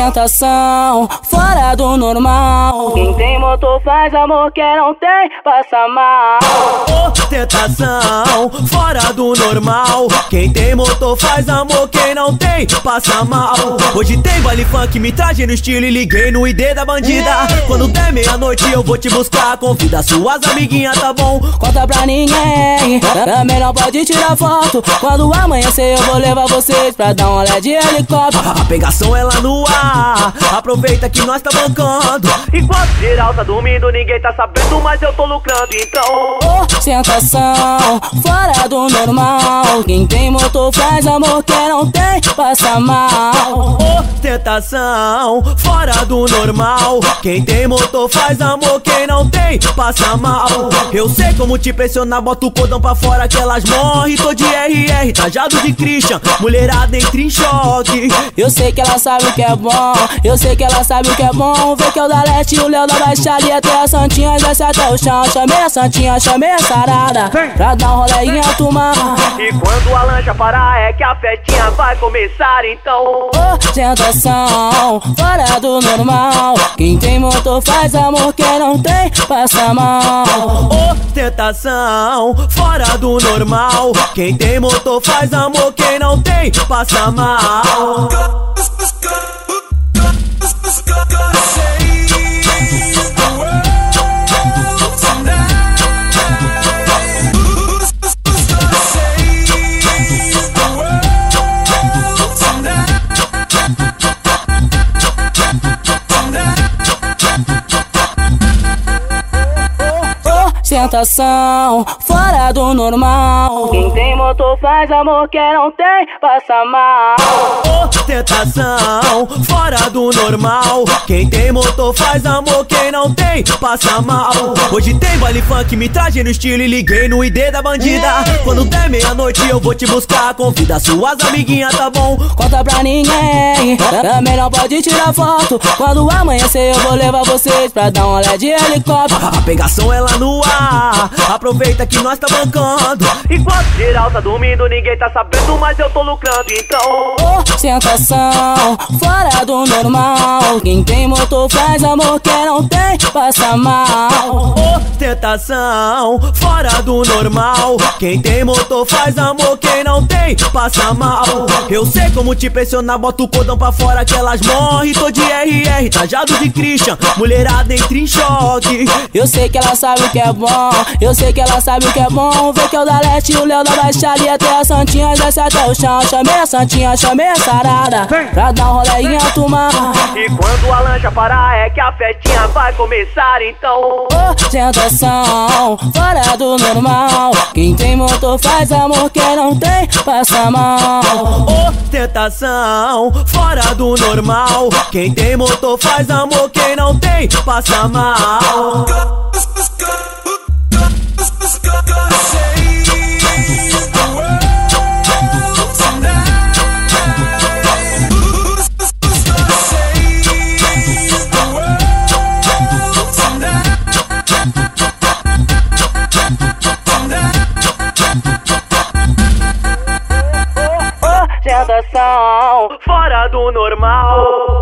Ostentação fora do normal. Quem tem motor faz amor, quem não tem passa mal. Ostentação fora do normal. Quem tem motor faz amor, quem não tem passa mal. Hoje tem baile funk, me traje no estilo e liguei no ID da bandida. Quando der meia-noite eu vou te buscar, convida suas amiguinhas, tá bom? Conta pra ninguém, também não pode tirar foto. Quando amanhecer eu vou levar vocês pra dar um olé de helicóptero. A pegação é lá no ar, aproveita que nós tá bancando. Enquanto geral tá dormindo, ninguém tá sabendo, mas eu tô lucrando, então. Ostentação fora do normal. Quem tem motor faz amor, quem não tem passa mal. Ostentação fora do normal. Quem tem motor faz amor, quem não tem passa mal. Eu sei como te pressionar, bota o cordão pra fora que elas morrem. Tô de RR, trajado de Christian, mulherada entra em choque. Eu sei que ela sabe o que é bom, eu sei que ela sabe o que é bom. Vê que é o da Leste e o Léo da Baixada, e até a Santinha desce até o chão. Chamei a Santinha, chamei a sarada pra dar um rolê em alto mar. E quando a lancha parar é que a festinha vai começar, então. Ostentação fora do normal. Quem tem motor faz amor, quem não tem passa mal. Ostentação fora do normal. Quem tem motor faz amor, quem não tem passa mal. Ostentação fora do normal. Quem tem motor faz amor, quem não tem passa mal. Ostentação fora do normal. Quem tem motor faz amor, quem não tem passa mal. Hoje tem baile funk, me traje no estilo e liguei no ID da bandida. Quando der meia-noite eu vou te buscar, convida suas amiguinhas, tá bom? Conta pra ninguém, também não pode tirar foto. Quando amanhecer eu vou levar vocês pra dar um olé de helicóptero. A pegação é lá no ar, aproveita que nós tá bancando. Enquanto geral tá dormindo, ninguém tá sabendo, mas eu tô lucrando, então. Ostentação fora do normal. Quem tem motor faz amor, quem não tem passa mal. Ostentação fora do normal. Quem tem motor faz amor, quem não tem passa mal. Eu sei como te pressionar, bota o cordão pra fora que elas morrem. Tô de RR, trajado de Christian, mulherada entra em choque. Eu sei que ela sabe o que é bom, eu sei que ela sabe o que é bom. Vê que é o da Leste e o Léo da Baixada, e até a Santinha desce até o chão. Chamei a Santinha, chamei a sarada pra dar um rolê em alto mar. E quando a lancha parar é que a festinha vai começar, então. Ostentação fora do normal. Quem tem motor faz amor, quem não tem passa mal. Ostentação fora do normal. Quem tem motor faz amor, quem não tem passa mal. Ostentação fora do normal.